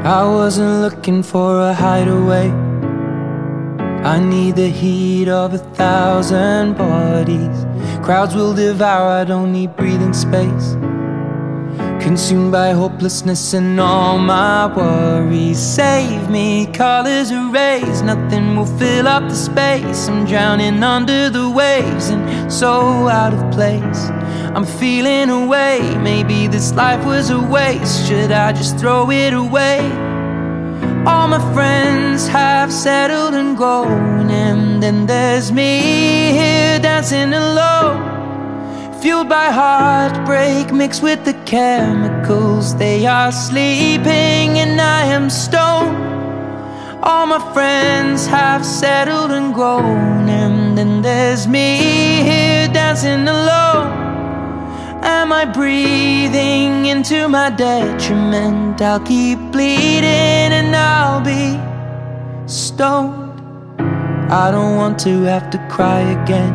I wasn't looking for a hideaway. I need the heat of 1,000 bodies. Crowds will devour, I don't need breathing space. Consumed by hopelessness and all my worries. Save me, colors erase, nothing will fill up the space. I'm drowning under the waves and so out of place. I'm feeling away, maybe this life was a waste. Should I just throw it away? All my friends have settled and grown, and then there's me here dancing alone. Fueled by heartbreak mixed with the chemicals. They are sleeping and I am stoned. All my friends have settled and grown, and then there's me here dancing alone. Am I breathing into my detriment? I'll keep bleeding and I'll be stoned. I don't want to have to cry again,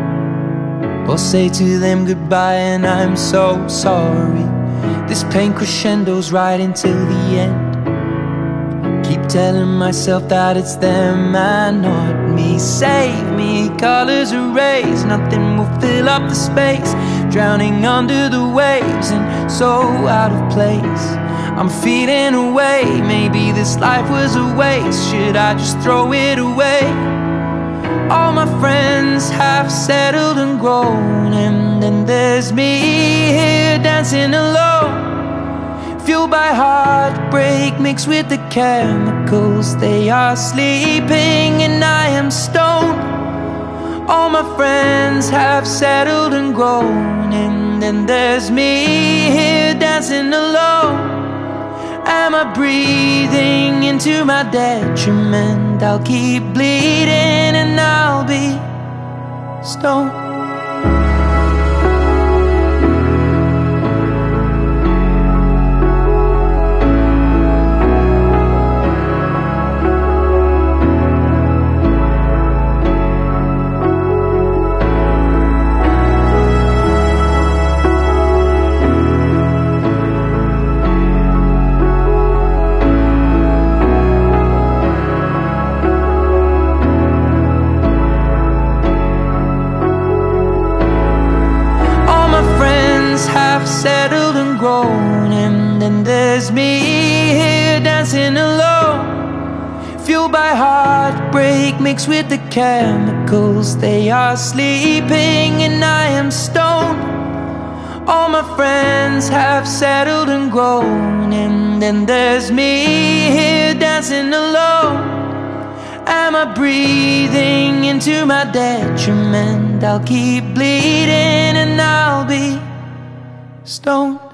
or say to them goodbye and I'm so sorry. This pain crescendos right until the end. Keep telling myself that it's them and not me. Save me, colors erase, nothing will fill up the space. Drowning under the waves and so out of place. I'm feeling away, maybe this life was a waste. Should I just throw it away? All my friends have settled and grown, and then there's me here dancing alone. Fueled by heartbreak mixed with the chemicals. They are sleeping and I am stoned. All my friends have settled and grown, and then there's me here dancing alone. Am I breathing into my detriment? I'll keep bleeding and I'll be stoned. Settled and grown, and then there's me here dancing alone. Fueled by heartbreak mixed with the chemicals. They are sleeping and I am stoned. All my friends have settled and grown, and then there's me here dancing alone. Am I breathing into my detriment? I'll keep bleeding and I'll be stoned.